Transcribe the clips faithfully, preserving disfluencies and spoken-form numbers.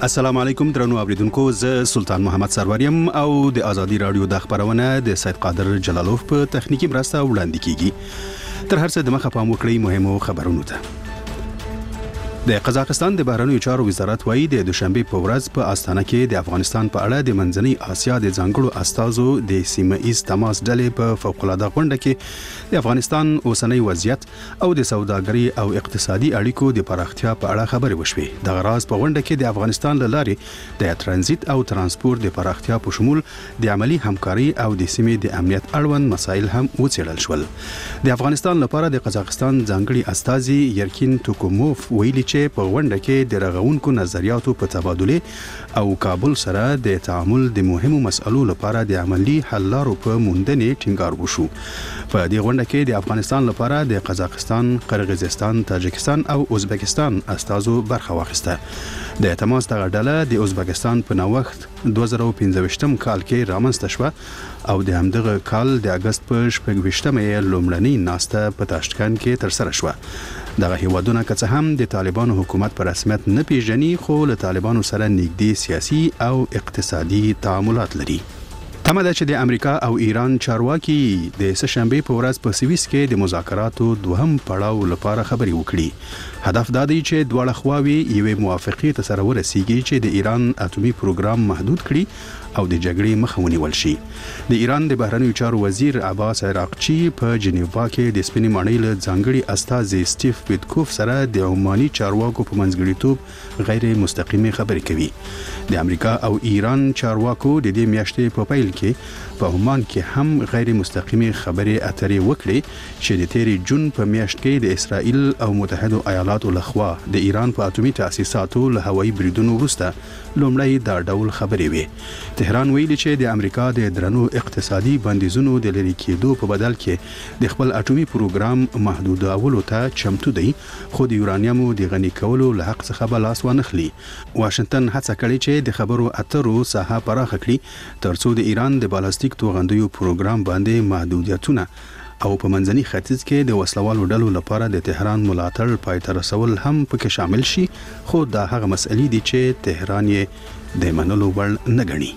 السلام علیکم درنو اوریدونکو، زه سلطان محمد سروریم او د ازادي رادیو د خبرونه د سید قادر جلالوف په تخنیکی مرسته وړاندې کیږي. تر هر څه د مخه پام وکړئ مهمو خبرونو ته. د قزاقستان د بهرنیو چارو وزارت وایي د دوشنبه په ورځ په استانه کې د افغانستان په اړه د منځنۍ اسیا د ځانګړو استازو د سیمه ایز تماس ډلې په فوق العاده غونډه کې د افغانستان اوسنۍ وضعیت او د سوداګري او اقتصادي اړیکو د پراختیا په اړه خبرې وشوې. د غراز په غونډه کې د افغانستان له لارې د ترانزیت او ترانسپورت د پراختیا په شمول د عملی همکاري او د سیمې د امنیت اړوند مسایل هم وڅېړل شول. د افغانستان لپاره د قزاقستان ځانګړي استازي یرکین توکوموف ویلي چې په غونډه کې د رغونکو نظریاتو په تبادله او کابل سره د تعامل د مهمو مسألو لپاره د عملی حل لارو په موندنې ټینګار وشو. په دې غونډه کې د افغانستان لپاره د قزاقستان، قرغیزستان، تاجکستان او ازبکستان استازو برخه واخیسته. د تماس دغه ډله د ازبکستان په نوښت دوه زره او پنځه کال کې رامنځته شوه او د همدغه کال د اگست په شپږ ویشتمه یې لومړنۍ ناسته په تاشکند کې ترسره شوه. دغه هیوادونه که څه هم د طالبانو حکومت په رسمیت نه پیژني، خو له طالبانو سره نږدې سیاسي او اقتصادي تعاملات لري. تمه ده چې د امریکا او ایران چارواکي د سه‌شنبه په ورځ په سویس کې د مذاکراتو دوهم پړاو لپاره خبرې وکړي. هدف دا دی چې دواړه خواوې یوې موافقې ته سره ورسیږي چې د ایران اټومي پروګرام محدود کړي او د جګړې مخه ونیول شي. د ایران د بهرنیو چارو وزیر عباس عراقچي په جنیوا کې د سپینې ماڼۍ له ځانګړي استازي سټیف پیټکوف سره د عماني چارواکو په منځګړیتوب غیر مستقیمه خبرې کوي. د امریکا او ایران چارواکو د دې میاشتې په پیل کې په عمان کې هم غیر مستقیمه خبرې اترې وکړي چې د تیرې جون په میاشت کې د اسرائیل او متحده ایالاتو لخوا د ایران په اټومي تاسیساتو له هوایي بریدونو وروسته لومړی دا ډول خبرې وې. تهران ویلي چې د امریکا د درنو اقتصادي بندیزونو د لرې کېدو په بدل کې د خپل اټومي پروګرام محدودولو ته چمتو دی، خو د یورانیمو د غني کولو له حق څخه به لاس وانخلي. واشنگټن هڅه کړې چې د خبرو اترو ساحه پراخه کړي ترڅو د ایران د بالستیک توغندیو پروګرام باندې محدودیتونه او په منځني ختیځ کې د وسلوالو ډلو لپاره د تهران ملاتړ پای ته رسول هم پکې شامل شي، خو دا هغه مسئلې دي چې تهران یې د منلو وړ نه ګڼي.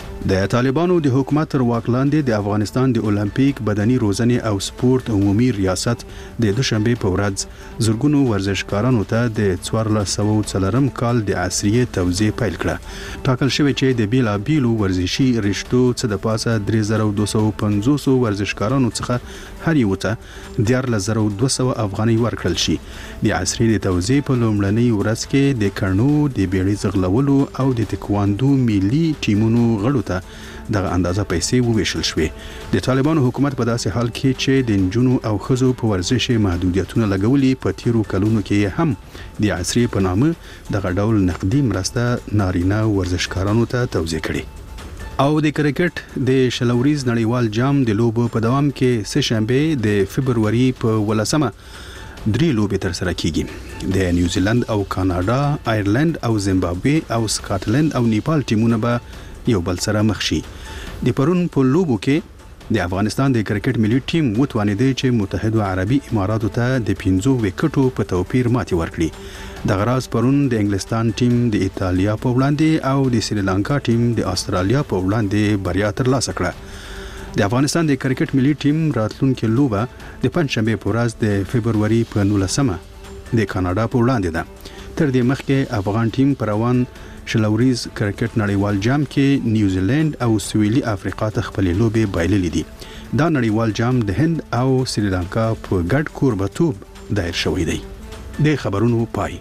د طالبانو د حکومت تر واک لاندې د افغانستان د اولمپیک بدني روزنې او سپورت عمومي ریاست د دوشنبه په ورځ زرګونو ورزشکارانو ته د څوارلس سوه څلورم کال د عصریې توزیع پیل کړه. ټاکل شوی چې د بیلا بیلو ورزشي رشتو څخه د پاسه درې زره دوه سوه پنځوس ورزشکارانو څخه هر یو ته دیارلس زره دوه سوه افغانۍ ورکړل شي. د عصریې د توزیع په لومړنۍ ورځ کې د کڼو د بیړۍ ځغلولو او د تکواندو ملي ټیمونو غړو دغه اندازه پیسې وویشل شوې. د طالبانو حکومت په داسې حال کې چې د نجونو او ښځو په ورزش محدودیتونه لګولي، په تیرو کلونو کې هم د عصري په نامه دغه ډول نقدي مرسته نارینه ورزشکارانو ته توزیع کړي. او د کرکټ د شلوریز نړیوال جام د لوبو په دوام کې سه‌شنبه د فبروري په ولسمه درې لوبې تر سره کیږي. د نیوزیلند او کاناډا، آیرلند او زیمبابوې او سکاټلند او نیپال ټیمونه به یو بل سره مخ شي. د پرون په لوبو کې د افغانستان د کرکټ ملي ټیم وتوانیدي چې متحده عربي اماراتو ته د پنځو وکټو په توپیر ماتې ورکړي. د غراز پرون د انګلستان ټیم د ایتالیا په وړاندې او د سریلانکا ټیم د استرالیا په وړاندې بریا ترلاسه کړه. د افغانستان د کرکټ ملي ټیم راتلونکي لوبه د پنځشنبه په ورځ د فبروري په نولسمه د کاناډا په وړاندې ده. تر دې مخکې افغان ټیم پر روان شلوریز کرکټ نړیوال جام کې نیوزیلند او سویلي افریقا ته خپل لوبې بایللې دي. دا نړیوال جام د هند او سریلانکا په ګډ کوربتوب دایر شوی دی. د خبرونو پای.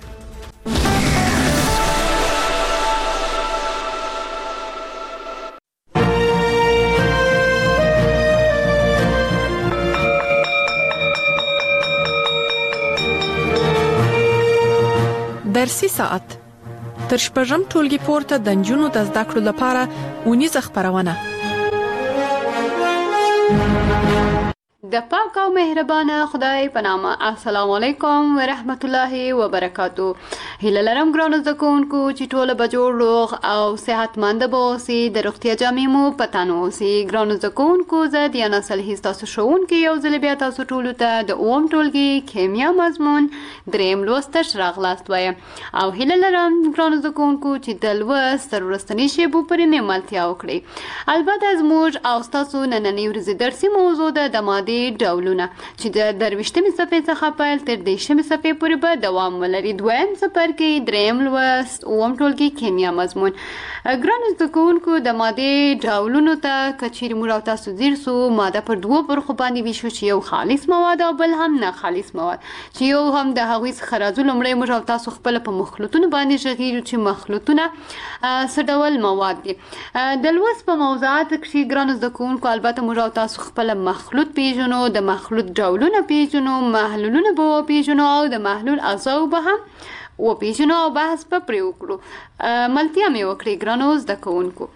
درسي ساعت تر شپږم ټولګي پورته د نجونو د زده کړو لپاره اونیزه خبرونه. د پاک او مهربانه خدای په نامه. السلام علیکم ورحمت الله وبرکاتو. هیله لرم ګرانو زده کوونکو چې ټوله به جوړ روغ او صحتمند به اوسئ، د روغتیا جامې مو په تن اوسي. ګرانو زده کوونکو، زه دیانا صالحي ستاسو ښوونکې یو ځل بیا تاسو ټولو ته د اووم ټولګي کیمیا مضمون دریم لوست ته راغلاست وایم او هیله لرم ګرانو زده کوونکو چې د لوست تر وروستنۍ شیبو پورې مې ملتیا وکړئ. البته زموږ او ستاسو نننۍ ورځې درسي موضوع ده د مادې ډولونه چې د درویشتمې صفحې څخه پیل تر دېرشمې صفحې پورې به دوام ولري. دویم څپرکی، دریم لوست، اووم ټولګي کیمیا مضمون. ګرانو زده کوونکو، د مادې ډولونو ته که چیرې موږ او تاسو ځیر سو، ماده پر دوو برخو باندې ویشو چې یو خالص مواد او بل هم نه خالص مواد، چې یو هم د هغوی څخه راځو. لومړی موږ او تاسو خپله په مخلوطونو باندې غږیږو چې مخلوطونه څه ډول مواد دي. د لوست په موضوعاتو کښې ګرانو زده کوونکو البته موږ او تاسو خپله مخلوط پیژنو، د مخلوط ډولونه پیژنو، محلولونه به وپیژنو او د محلول اجزاو به هم وپیژنو او بحث به پرې وکړو. ملتیا مې وکړئ ګرانو زده کوونکو.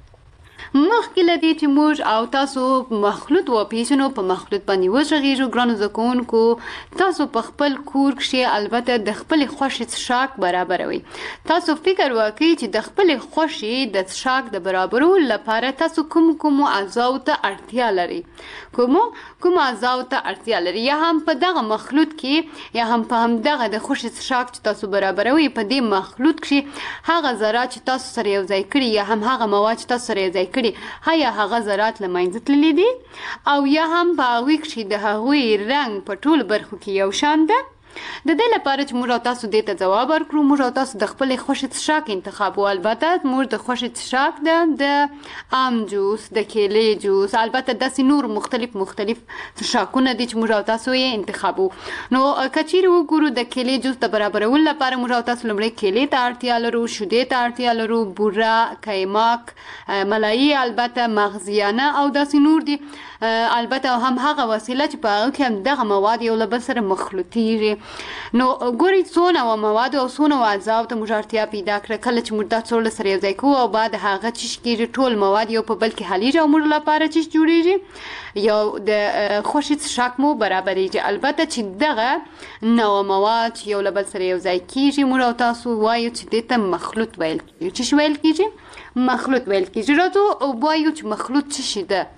مخکې له دې چې موږ او تاسو مخلوط وپیژنو، په مخلوط باندې وغږیږو ګرانو زده کوونکو، تاسو په خپل کور کښې البته د خپلې خوښې څښاک برابروئ. تاسو فکر وکړئ چې د خپلې خوښې د څښاک د برابرولو لپاره تاسو کوم کومو اجزاو ته اړتیا لرئ، کومو کومو اجزاو ته اړتیا لرئ، یا هم په دغه مخلوط کې یا هم په همدغه د خوښې څښاک چې تاسو برابروئ په دې مخلوط کښې هغه ذرات چې تاسو سره یو ځای کړي یا هم هغه مواد چې تاسو سره یو ځای کړي هیا هغه ذرات له منځه تللي دي او یا هم په هغوی کښې د هغوی رنګ په ټولو برخو کې یو شان ده. د دې لپاره چې موږ او تاسو دې ته ځواب ورکړو، موږ او تاسو د خپلې خوښې څښاک انتخابو. البته موږ د خوښې څښاک ده د ام جوس، د کیلې جوس، البته داسې نور مختلف مختلف څښاکونه دي چې موږ او تاسو یې انتخابو. نو که چیرې وګورو د کیلې جوس د برابرولو لپاره موږ او تاسو لومړی کیلې ته اړتیا لرو، شیدې ته اړتیا لرو، بوره، قیماک، ملایي، البته مغزیانه او داسې نور دي. البته هم هغه وسیله چې په هغه کې هم دغه مواد یو له بل سره مخلوطیږي. نو ګورئ څو نوع مواد او څو نوع اجزاو ته موږ اړتیا پیدا کړه. کله چې موږ دا څو سره یو ځای کوو او بعد هغه چیش کېږي، ټول مواد یو په بل کې حلیږي او موږ لپاره چیش جوړیږي، یو د خوښې څښاک مو برابریږي. البته چې دغه نوع مواد چې یو له بل سره یو ځای کېږي موږ او تاسو وایو چې دې ته مخلوط ویل کېږي. څه ویل کېږي؟ مخلوط ویل کېږي. راځو وایو چې مخلوط څه شي ده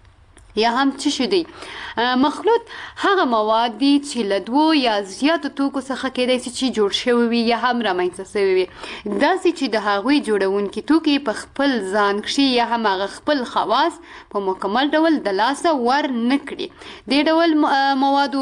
یا هم څه شي دی. مخلوط هغه مواد دي چې له دوو یا زیاتو توکو څخه کېدای شي چې جوړ شوي وي یا هم رامنځته شوي وي، داسې چې د هغوی جوړونکي توکي په خپل ځان کښې یا هم هغه خپل خواص په مکمل ډول د لاسه ور نه کړي. دې ډول موادو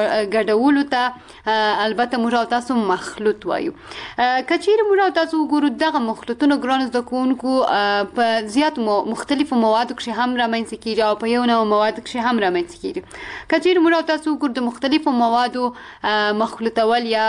ګډولو ته البته موږ او تاسو مخلوط وایو. که چیرې موږ او تاسو وګورو دغه مخلوطونه ګرانو زده کوونکو په زیاتو مختلفو موادو کښې هم رامنځته کېږي او په یو نوع موادو کښې هم رامنځته کېږي. که چیرې موږ او تاسو وګورو د مختلفو موادو مخلوطول یا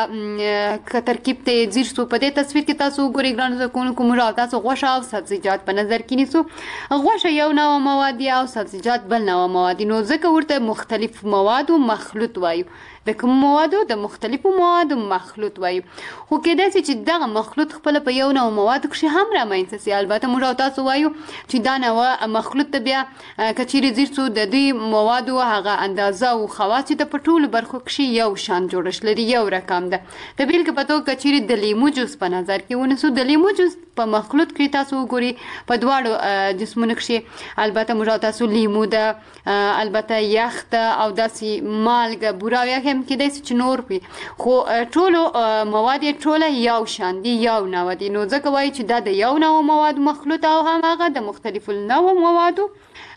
که ترکیب ته یې ځیر سو، په دې تصویر کې تاسو وګورئ ګرانو زده کوونکو موږ او تاسو غوښه او سبزیجات په نظر کې نیسو. غوښه یو نوع مواد دي او سبزیجات بل نوع مواد دي، نو ځکه ورته مختلف موادو مخلوط وایو. د کوم موادو؟ د مختلفو موادو مخلوط وایو. خو کېدای شي چې دغه مخلوط خپله په یو نوع موادو کښې هم رامنځته سي. البته موږ او تاسو وایو چې دا نوع مخلوط ته بیا که چیرې ځیر سو د دې موادو هغه اندازه او خواص چې د په ټولو برخو کښې یو شان جوړښت لري، یو رقم ده. د بېلګې په توګه که چیرې د لیمو جوس په نظر کې ونیسو، د لیمو جوس په مخلوط کښې تاسو وګورئ په دواړو جسمونو کښې البته موږ او تاسو لیمو ده، البته یخ ده او داسې مالګه، بوره او یخ هم کېدای شي چې نور وي، خو ټولو مواد یې ټوله یو شان دي، یو نوع دي. نو ځکه وایي چې دا د یو نوع موادو مخلوط او هم هغه د مختلفو نوع موادو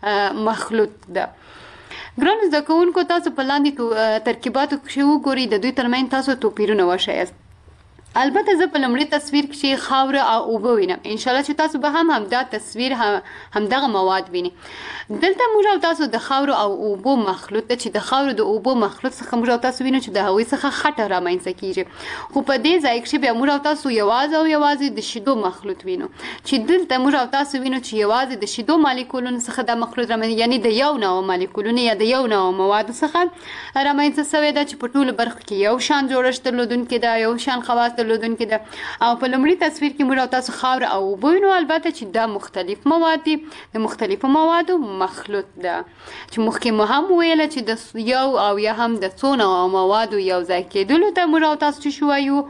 مخلوط ده. ګرانو زده کوونکو، تاسو په لاندې ترکیباتو کښې وګورئ، د دوی ترمنځ تاسو توپیرونه وښیاست. البته زه په لومړي تصویر کښې خاوره او اوبه وینم، انشاءالله چې تاسو به هم همدا تصویر همدغه مواد وینئ. دلته موږ او تاسو د خاورو او اوبو مخلوط ده، چې د خاورو د اوبو مخلوط څخه موږ او تاسو وینو چې د هغوی څخه خټه رامنځته کېږي. خو په دې ځای کښې بیا موږ او تاسو یوازې او یوازې د شیدو مخلوط وینو، چې دلته موږ او تاسو وینو چې یوازې د شیدو مالیکولونو څخه دا مخلوط رامنځته، یعنې د یو نوع مالیکولونو یا د یو نوع موادو څخه رامنځته شوې ده چې په ټولو برخو کې یو شان جوړښت درلودونکې ده، یو شان خواص درلودونکې ده او په لومړي تصویر کې موږ او تاسو خاوره او اوبه وینو، البته چې دا مختلف مواد دي، د مختلفو موادو مخلوط ده چې مخکې مو هم ویله چې د یو او یا هم د څو نوعو موادو یو ځای کېدلو ته موږ او تاسو چې شو وایو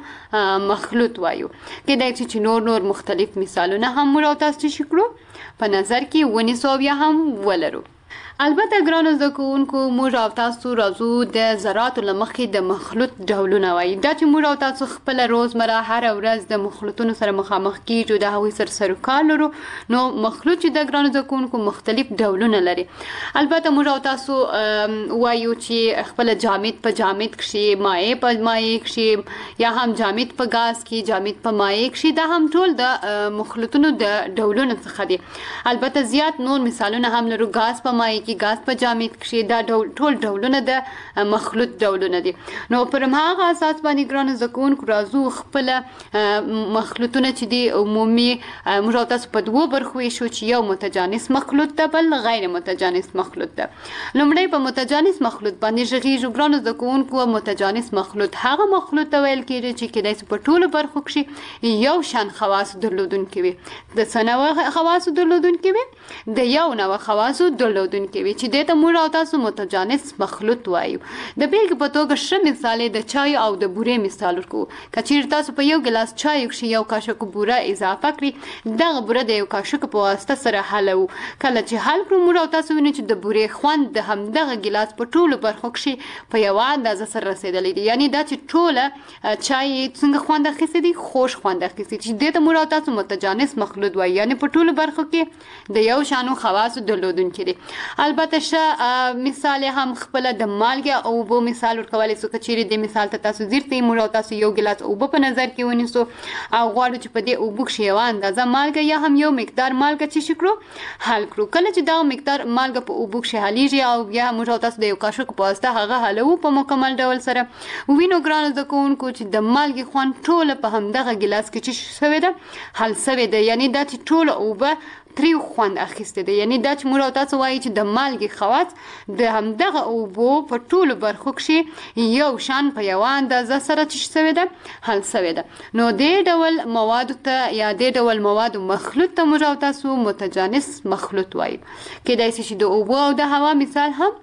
مخلوط وایو. کېدای شي چې نور نور مختلف مثالونه هم موږ او تاسو چې کړو په نظر کې ونیسو او یا هم ولرو. البته ګرانو زده کوونکو موږ او تاسو راځو د ذراتو له مخې د مخلوط ډولونه وایي. دا چې موږ او تاسو خپله روزمره هره ورځ د مخلوطونو سره مخامخ کیږو، د هغوی سره سروکار لرو، نو مخلوط چې د ګرانو زده کوونکو مختلف ډولونه لري. البته موږ او تاسو وایو چې خپله جامد په جامد کښې، مایع په مایع کښې، یا هم جامد په ګاز کې، جامد په مایع کښې، دا هم ټول د مخلوطونو د ډولونو څخه دي. البته زیات نور مثالونه هم لرو، ګاز په مایع کې، ګاز په جامد کښې، دا ډول ټول ډولونه د مخلوط ډولونه دي. نو پر هماغه اساس باندې ګرانو زده کوونکو راځو خپله مخلوطونه چې دي عمومي موږ او تاسو په دوو برخو ویشو چې یو متجانس مخلوط ده، بل غیر متجانس مخلوط ده. لومړی په متجانس مخلوط باندې غږیږو. ګرانو زده کوونکو متجانس مخلوط هغه مخلوط ته ویل کېږي چې کېدای شي په ټولو برخو کښې یو شان خواص درلودونکي وي، د څه نوع خواصو درلودونکي وي، د یو نوع خواصو درلودونکي وي چې دې ته موږ او تاسو متجانس مخلوط وایو. د بیلګې په توګه ښه مثال د چای او د بورې مثال ورکوو. که چیرې تاسو په یو ګیلاس چای کښې یو کاشوک بوره اضافه کړئ، دغه بوره د یو کاشوک په واسطه سره حلوو. کله چې حل کړو موږ او تاسو وینو چې د بورې خوند د همدغه ګیلاس په ټولو برخو کښې په یوه اندازه سره رسېدلی دی. یعنې دا چې ټوله چای څنګه خوند اخیستی دی، خوږ خوند اخیستی، چې دې ته موږ او تاسو متجانس مخلوط وایو. یعنې په ټولو برخو کې د یو شانو خواصو درلودونکي دي. البته ښه مثال هم خپله د مالګې او اوبو مثال ورکولی سو. که چیرې دې مثال ته تاسو ځیر کړئ، موږ او تاسو یو ګیلاس اوبه په نظر کې ونیسو او غواړو چې په دې اوبو کښې یوه اندازه مالګه یا هم یو مقدار مالګه چې شي کړو حل کړو. کله چې دغه مقدار مالګه په اوبو کښې حلیږي او بیا موږ او تاسو د یو کاشوک په واسطه هغه حلوو په مکمل ډول سره، وینو ګرانو زده کوونکو چې د مالګې خوند ټوله په همدغه ګیلاس کې چې شوې ده حل شوې ده. یعنې دا چې ټوله اوبه تریو خوند اخیستی دی. یعنې دا چې موږ او تاسو وایي چې د مالګې خواص د همدغه اوبو په ټولو برخو کښې یو شان په یوه اندازه سره چې شوې ده حل شوې ده. نو دې ډول موادو ته یا دې ډول موادو مخلوط ته موږ او تاسو متجانس مخلوط وایو. کېدای شي چې د اوبو او د هوا مثال هم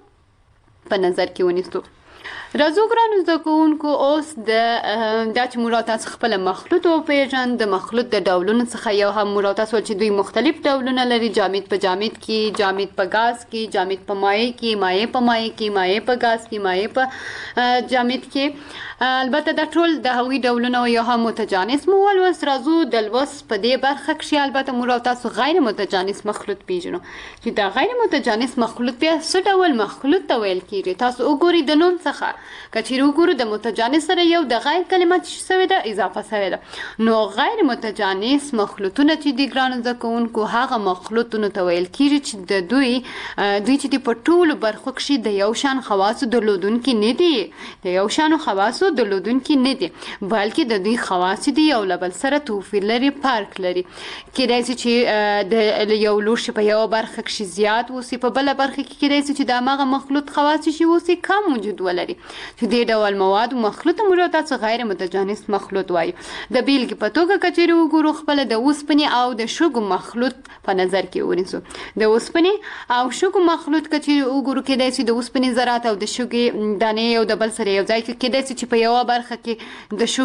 په نظر کې ونیسو. راځو ګرانو زده کوونکو اوس د دا چې موږ او تاسو خپله مخلوط وپېژنو. د مخلوط د ډولونو څخه یو هم موږ او تاسو چې دوی مختلف ډولونه لري، جامد په جامد کې، جامد په ګاز کې، جامد په مایع کې، مایع په مایع کې، مایع په ګاز کې، مایع په جامد کې. البته دا ټول د هغوی ډولونه او یا هم متجانس مو ولوست. راځو د لوست په دې برخه کښې البته موږ او تاسو غیر متجانس مخلوط پېژنو چې دا غیر متجانس مخلوط بیا څه ډول مخلوط ته ویل کېږي. تاسو وګورئ د نوم څخه که چیرې وګورو د متجانس سره یو د غیر کلمه چې شوې ده اضافه شوې ده. نو غیر متجانس مخلوطونه چې دي ګرانو زده کوونکو هغه مخلوطونو ته ویل کېږي چې د دوی دوی چې دي په ټولو برخو کښې د یو شان خواصو درلودونکي نه دي، د یو شانو خواصو درلودونکي نه دي، بلکې د دوی خواص چې دي یو له بل سره توپیر لري، فرق لري. کېدای شي چې د یو لوښي په یوه برخه کښې زیات اوسي، په بله برخه کې کېدای شي چې د هماغه مخلوط خواص چې اوسي کم وجود ولري. چې دې ډول مواد مخلوط موږ تاسو غیر متجانس مخلوط وایو. د بیلګې په توګه که چیرې وګورو خپله د اوسپنې او د شګو مخلوط په نظر کې ونیسو. د اوسپنې او شګو مخلوط که چیرې وګورو کېدای شي د اوسپنې ذرات او د شګې دانې یو د بل سره یو ځای کې کېدای شي چې په یوه برخه کې د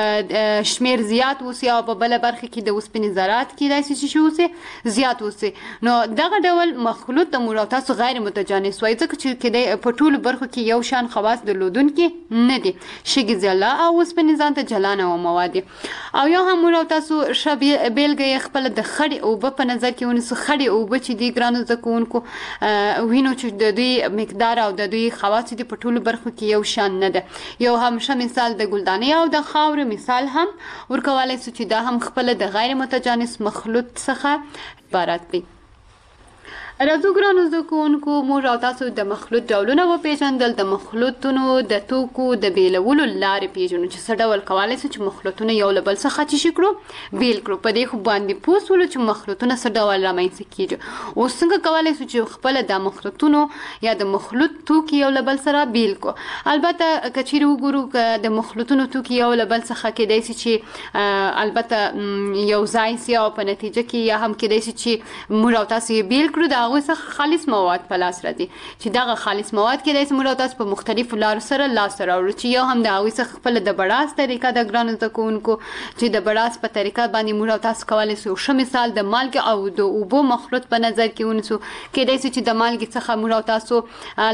شګو شمیر زیات اوسي او په بله برخه کې د اوسپنې ذرات کېدای شي چې اوسي زیات اوسي. نو دغه ډول مخلوط د موږ تاسو غیر متجانس وایي ځکه چې کېدای په ټولو برخو کې یو شان خواص درلودونکي نه دي. شګې جلا او اوسپنې ځان ته جلا نوع مواد دي. او یا هم موږ تاسو ښه بیلګه یې خپله د خړې اوبه په نظر کې ونیسو. خړې اوبه چې دي ګرانو زده کوونکو وینو چې د دوی مقدار او د دوی خواص چې دي په ټولو برخو کې یو شان نه ده. یو هم ښه مثال د ګلدانۍ او د خاورې مثال هم ورکولی سو چې دا هم خپله د غیر متجانس مخلوط څخه عبارت دی. راځو ګرانو زده کوونکو موږ او تاسو د مخلوط ډولونه وپېژندل. د مخلوطونو د توکو د بیلولو لارې پېژنو چې څه ډول کولی شو چې مخلوطونه یو له بل څخه څه شي کړو بیل کړو. په دې خو باندې پوه شولو چې مخلوطونه څه ډول رامنځته کېږي. اوس څنګه کولی شو چې خپله د مخلوطونو یا د مخلوط توکي یو له بل سره بیل کړو. البته که چیرې وګورو که د مخلوطونو توکي یو له بل څخه کېدای شي چې البته یو ځای سي او په نتیجه کې یا هم کېدای شي چې موږ او تاسو یې بیل کړو، د هغوی څخه خالص مواد په لاس راځي چې دغه خالص مواد کېدای شي موږ او تاسو په مختلفو لارو سره لاسته راوړو چې یو هم د هغوی څخه خپله د بړاس طریقه د ګرانو زده کوونکو چې د بړاس په طریقه باندې موږ او تاسو کولی شو ښه مثال د مالګې او د اوبو مخلوط په نظر کې ونیسو. کېدای شي چې د مالګې څخه موږ او تاسو